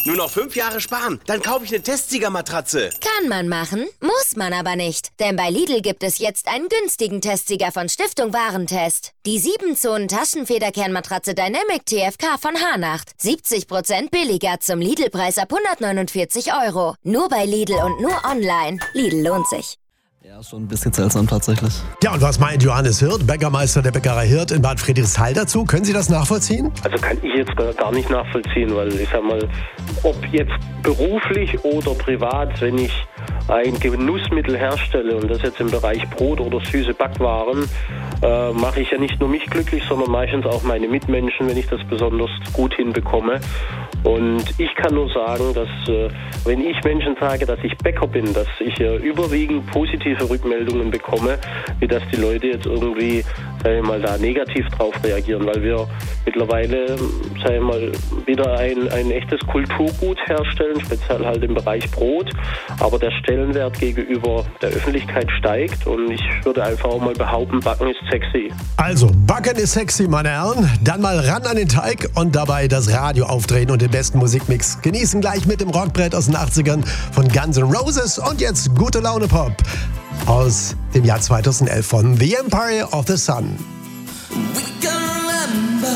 Nur noch 5 Jahre sparen, dann kaufe ich eine Testsiegermatratze. Kann man machen, muss man aber nicht. Denn bei Lidl gibt es jetzt einen günstigen Testsieger von Stiftung Warentest. Die 7-Zonen-Taschenfederkernmatratze Dynamic TFK von Hanacht. 70% billiger zum Lidl-Preis ab 149 €. Nur bei Lidl und nur online. Lidl lohnt sich. Ja, schon ein bisschen seltsam tatsächlich. Ja, und was meint Johannes Hirt, Bäckermeister der Bäckerei Hirt in Bad Friedrichshall dazu? Können Sie das nachvollziehen? Also kann ich jetzt gar nicht nachvollziehen, weil ich sag mal, ob jetzt beruflich oder privat, wenn ich ein Genussmittel herstelle und das jetzt im Bereich Brot oder süße Backwaren, mache ich ja nicht nur mich glücklich, sondern meistens auch meine Mitmenschen, wenn ich das besonders gut hinbekomme. Und ich kann nur sagen, dass wenn ich Menschen sage, dass ich Bäcker bin, dass ich überwiegend positive Rückmeldungen bekomme, wie dass die Leute jetzt irgendwie, sagen wir mal, da negativ drauf reagieren, weil wir mittlerweile, sagen wir mal, wieder ein echtes Kulturgut herstellen, speziell halt im Bereich Brot, aber der Stellenwert gegenüber der Öffentlichkeit steigt und ich würde einfach auch mal behaupten, Backen ist sexy. Also, Backen ist sexy, meine Herren. Dann mal ran an den Teig und dabei das Radio aufdrehen und den besten Musikmix genießen. Gleich mit dem Rockbrett aus den 80ern von Guns N' Roses und jetzt Gute Laune Pop aus dem Jahr 2011 von The Empire of the Sun. We can remember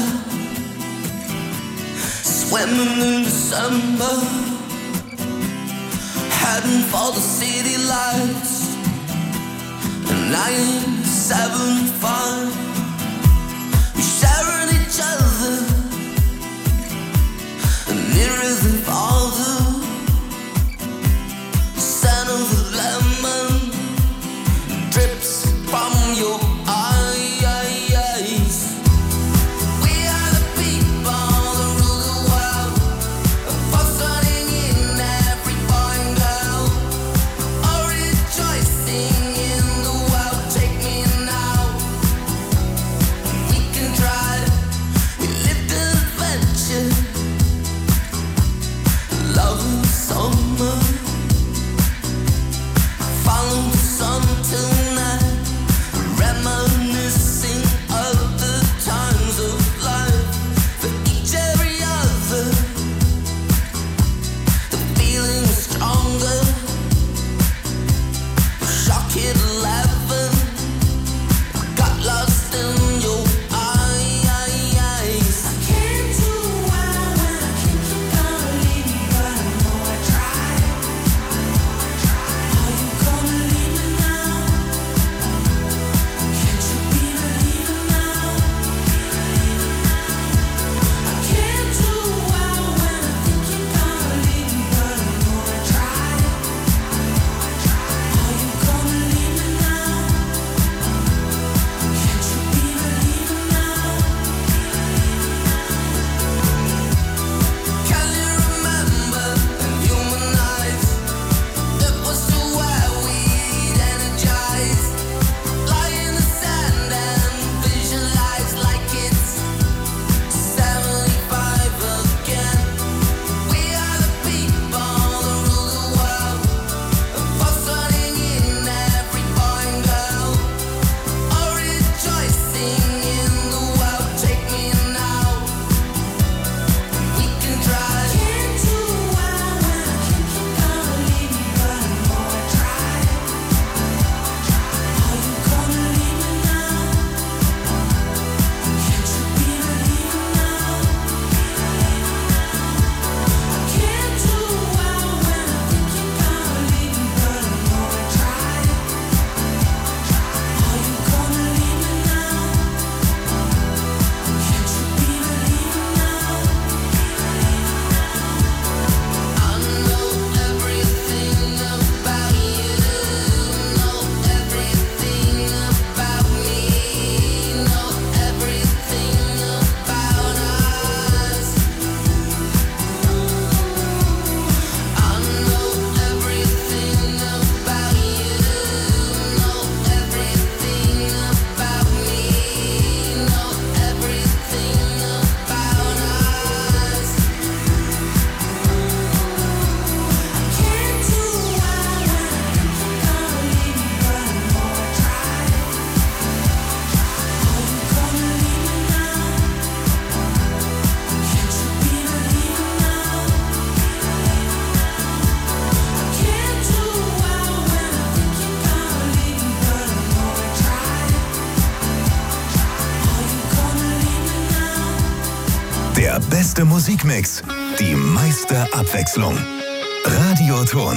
swimming in December, heading for the city lights in 1975. We sharing each other nearer than farther. The scent of the lemon drips from your eyes. We are the people that rule the world, fostering in every boy and girl, all rejoicing in the world. Take me now, we can try, we live the adventure. beste Musikmix, die meiste Abwechslung. Radioton.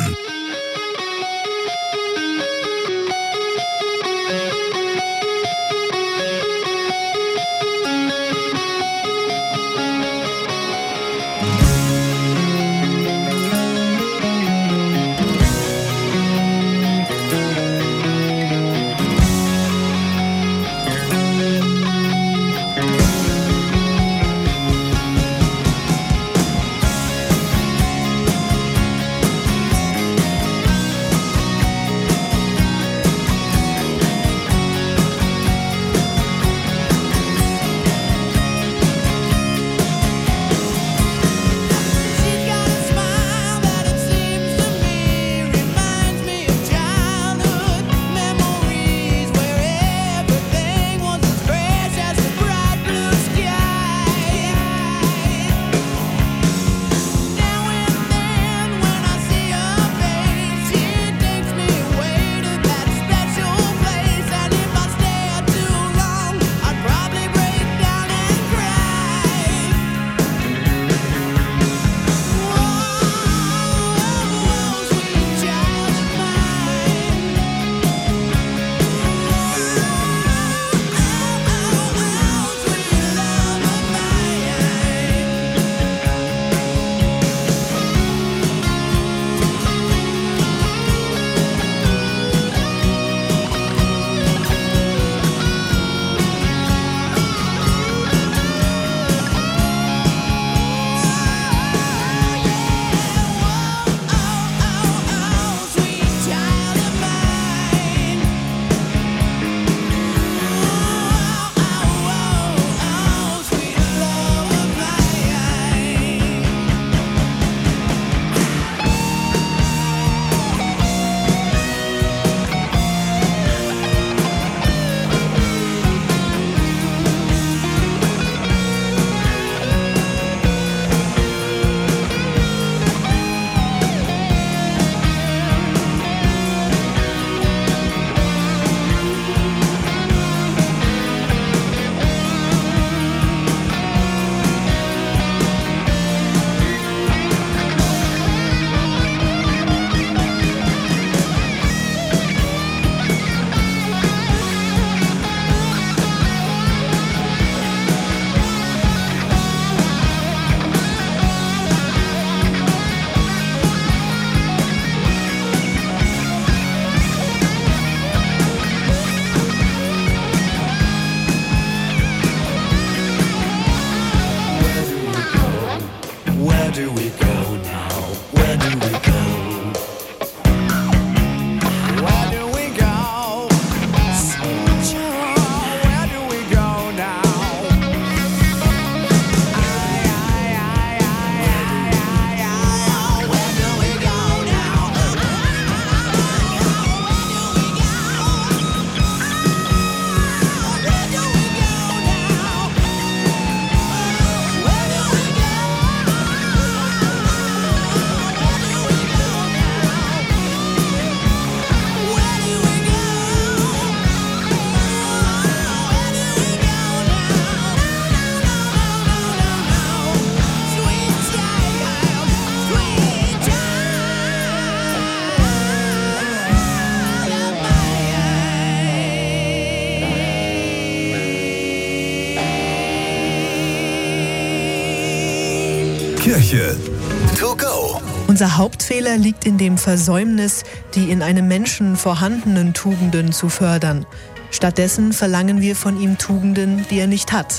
Kirche to go. Unser Hauptfehler liegt in dem Versäumnis, die in einem Menschen vorhandenen Tugenden zu fördern. Stattdessen verlangen wir von ihm Tugenden, die er nicht hat.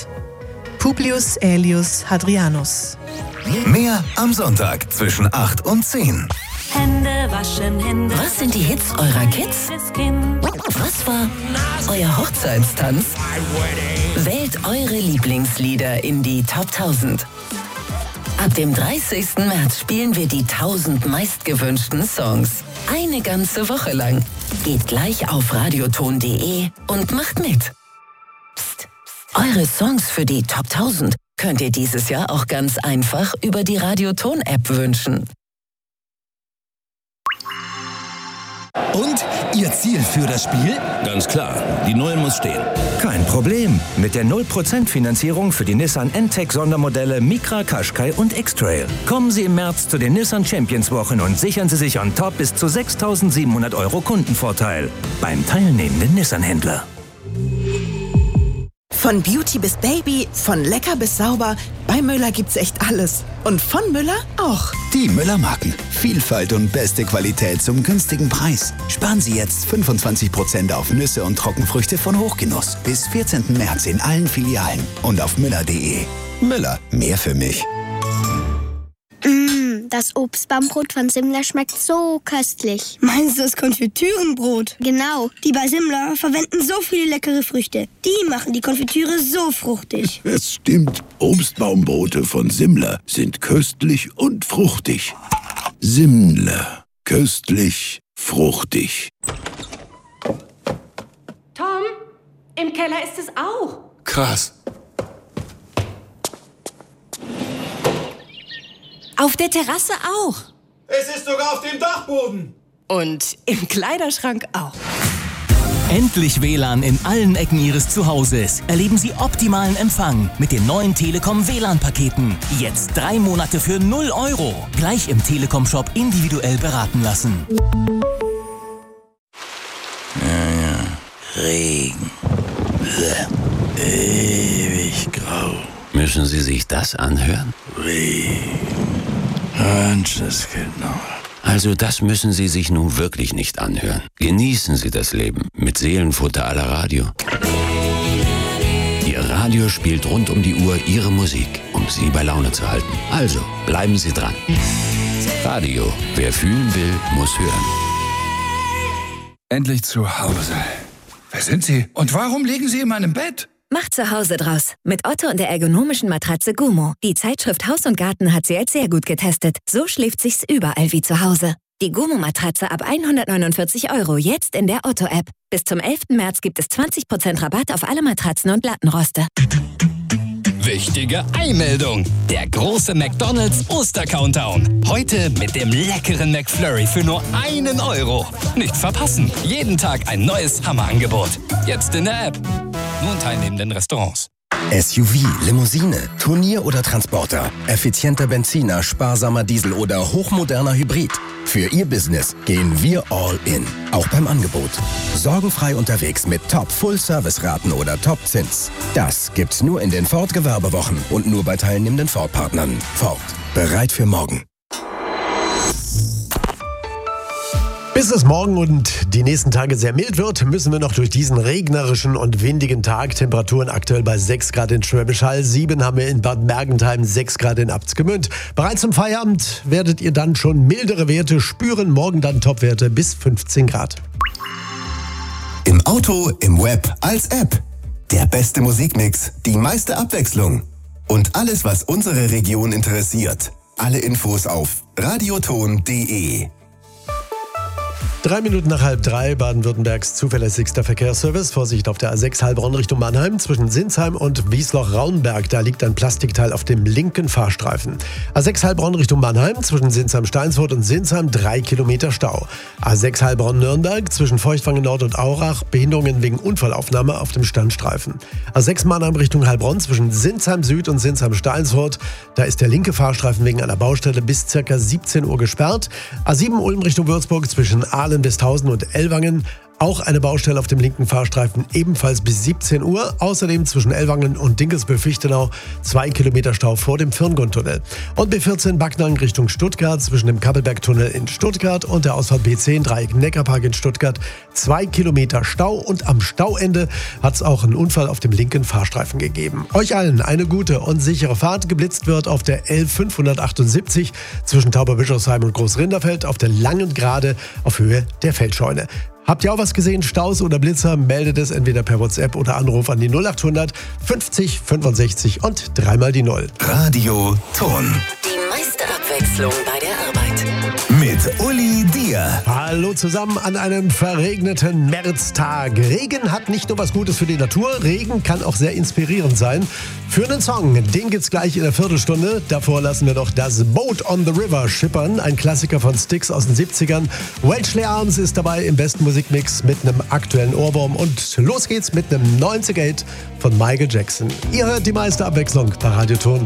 Publius Aelius Hadrianus. Mehr am Sonntag zwischen 8 und 10. Hände waschen, Hände. Was sind die Hits eurer Kids? Was war euer Hochzeitstanz? Wählt eure Lieblingslieder in die Top 1000. Ab dem 30. März spielen wir die 1000 meistgewünschten Songs. Eine ganze Woche lang. Geht gleich auf radioton.de und macht mit. Psst. Eure Songs für die Top 1000 könnt ihr dieses Jahr auch ganz einfach über die Radioton-App wünschen. Und Ihr Ziel für das Spiel? Ganz klar, die Null muss stehen. Kein Problem. Mit der 0% Finanzierung für die Nissan N-Tech Sondermodelle Micra, Qashqai und X-Trail. Kommen Sie im März zu den Nissan Champions Wochen und sichern Sie sich on top bis zu 6.700 € Kundenvorteil beim teilnehmenden Nissan-Händler. Von Beauty bis Baby, von lecker bis sauber, bei Müller gibt's echt alles. Und von Müller auch. Die Müller-Marken. Vielfalt und beste Qualität zum günstigen Preis. Sparen Sie jetzt 25% auf Nüsse und Trockenfrüchte von Hochgenuss. Bis 14. März in allen Filialen und auf müller.de. Müller, mehr für mich. Das Obstbaumbrot von Simler schmeckt so köstlich. Meinst du das Konfitürenbrot? Genau. Die bei Simler verwenden so viele leckere Früchte. Die machen die Konfitüre so fruchtig. Es stimmt. Obstbaumbrote von Simler sind köstlich und fruchtig. Simler. Köstlich, fruchtig. Tom, im Keller ist es auch. Krass. Auf der Terrasse auch. Es ist sogar auf dem Dachboden. Und im Kleiderschrank auch. Endlich WLAN in allen Ecken Ihres Zuhauses. Erleben Sie optimalen Empfang mit den neuen Telekom WLAN-Paketen. Jetzt 3 Monate für 0 €. Gleich im Telekom-Shop individuell beraten lassen. Regen. Ewig grau. Müssen Sie sich das anhören? Regen. Genau. Also das müssen Sie sich nun wirklich nicht anhören. Genießen Sie das Leben mit Seelenfutter à la Radio. Ihr Radio spielt rund um die Uhr Ihre Musik, um Sie bei Laune zu halten. Also bleiben Sie dran. Radio, wer fühlen will, muss hören. Endlich zu Hause. Wer sind Sie? Und warum liegen Sie in meinem Bett? Mach zu Hause draus. Mit Otto und der ergonomischen Matratze Gumo. Die Zeitschrift Haus und Garten hat sie als sehr gut getestet. So schläft sich's überall wie zu Hause. Die Gumo-Matratze ab 149 € jetzt in der Otto-App. Bis zum 11. März gibt es 20% Rabatt auf alle Matratzen und Lattenroste. Wichtige Eilmeldung. Der große McDonald's Oster-Countdown. Heute mit dem leckeren McFlurry für nur 1 €. Nicht verpassen. Jeden Tag ein neues Hammerangebot. Jetzt in der App. Nur in teilnehmenden Restaurants. SUV, Limousine, Turnier oder Transporter, effizienter Benziner, sparsamer Diesel oder hochmoderner Hybrid. Für Ihr Business gehen wir all in. Auch beim Angebot. Sorgenfrei unterwegs mit Top-Full-Service-Raten oder Top-Zins. Das gibt's nur in den Ford-Gewerbewochen und nur bei teilnehmenden Ford-Partnern. Ford. Bereit für morgen. Bis es morgen und die nächsten Tage sehr mild wird, müssen wir noch durch diesen regnerischen und windigen Tag. Temperaturen aktuell bei 6 Grad in Schwäbisch Hall, 7 haben wir in Bad Mergentheim, 6 Grad in Abtsgemünd. Bereits zum Feierabend werdet ihr dann schon mildere Werte spüren, morgen dann Topwerte bis 15 Grad. Im Auto, im Web, als App. Der beste Musikmix, die meiste Abwechslung. Und alles, was unsere Region interessiert. Alle Infos auf radioton.de. 3 Minuten nach 2:30, Baden-Württembergs zuverlässigster Verkehrsservice. Vorsicht auf der A6 Heilbronn Richtung Mannheim zwischen Sinsheim und Wiesloch-Raunberg. Da liegt ein Plastikteil auf dem linken Fahrstreifen. A6 Heilbronn Richtung Mannheim zwischen Sinsheim-Steinsfurt und Sinsheim 3 Kilometer Stau. A6 Heilbronn-Nürnberg zwischen Feuchtwangen Nord und Aurach Behinderungen wegen Unfallaufnahme auf dem Standstreifen. A6 Mannheim Richtung Heilbronn zwischen Sinsheim Süd und Sinsheim-Steinsfurt. Da ist der linke Fahrstreifen wegen einer Baustelle bis ca. 17 Uhr gesperrt. A7 Ulm Richtung Würzburg zwischen Ahlen-Westhausen und Ellwangen. Auch eine Baustelle auf dem linken Fahrstreifen, ebenfalls bis 17 Uhr. Außerdem zwischen Ellwangen und Dinkelsbühl-Fichtenau 2 Kilometer Stau vor dem Firngrundtunnel. Und B14 Backnang Richtung Stuttgart zwischen dem Kappelbergtunnel in Stuttgart und der Ausfahrt B10 Dreieck Neckarpark in Stuttgart 2 Kilometer Stau. Und am Stauende hat es auch einen Unfall auf dem linken Fahrstreifen gegeben. Euch allen eine gute und sichere Fahrt. Geblitzt wird auf der L578 zwischen Tauberbischofsheim und Großrinderfeld auf der langen Gerade auf Höhe der Feldscheune. Habt ihr auch was gesehen, Staus oder Blitzer? Meldet es entweder per WhatsApp oder Anruf an die 0800 50 65 und 3 mal die 0. Radio Ton. Die meiste Abwechslung bei der Arbeit. Mit Uli Dier. Hallo zusammen an einem verregneten Märztag. Regen hat nicht nur was Gutes für die Natur, Regen kann auch sehr inspirierend sein. Für einen Song, den gibt's gleich in der Viertelstunde. Davor lassen wir noch das Boat on the River schippern, ein Klassiker von Styx aus den 70ern. Welchley Arms ist dabei im besten Musikmix mit einem aktuellen Ohrwurm. Und los geht's mit einem 90er-Hit von Michael Jackson. Ihr hört die meiste Abwechslung bei Radioton.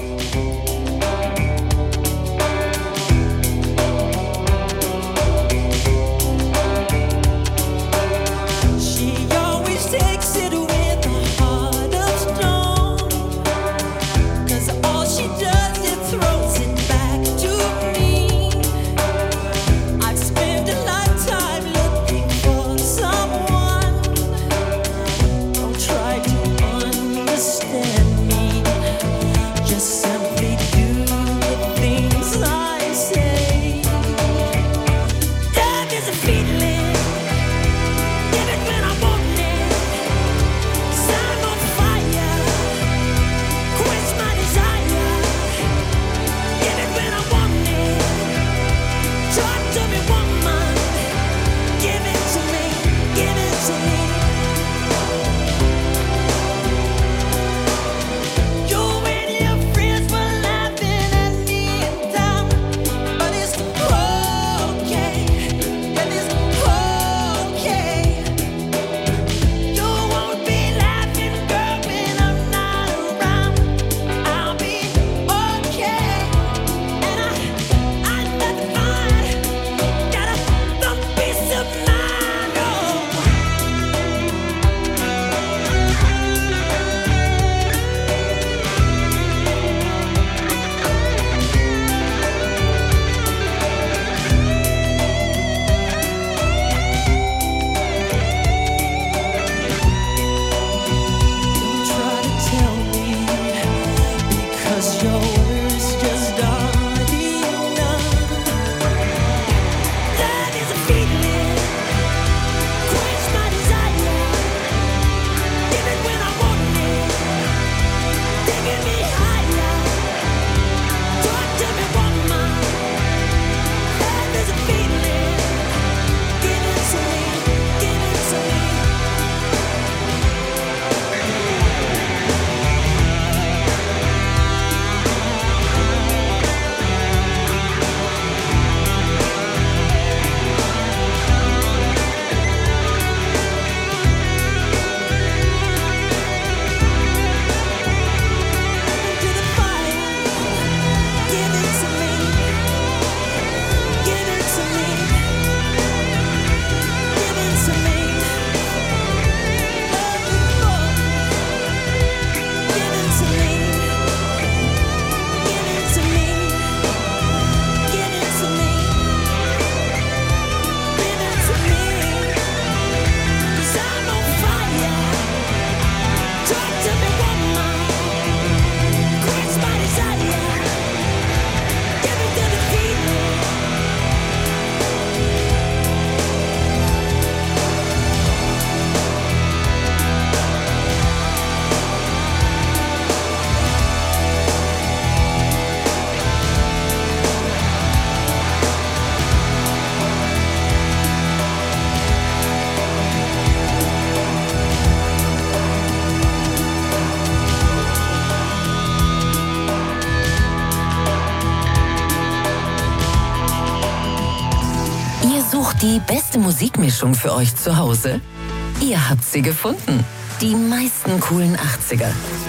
Die beste Musikmischung für euch zu Hause? Ihr habt sie gefunden. Die meisten coolen 80er.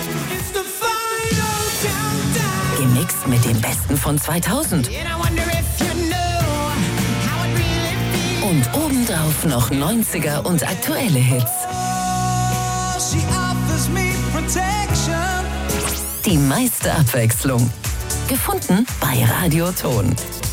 Gemixt mit dem Besten von 2000. Und obendrauf noch 90er und aktuelle Hits. Die meiste Abwechslung. Gefunden bei Radioton.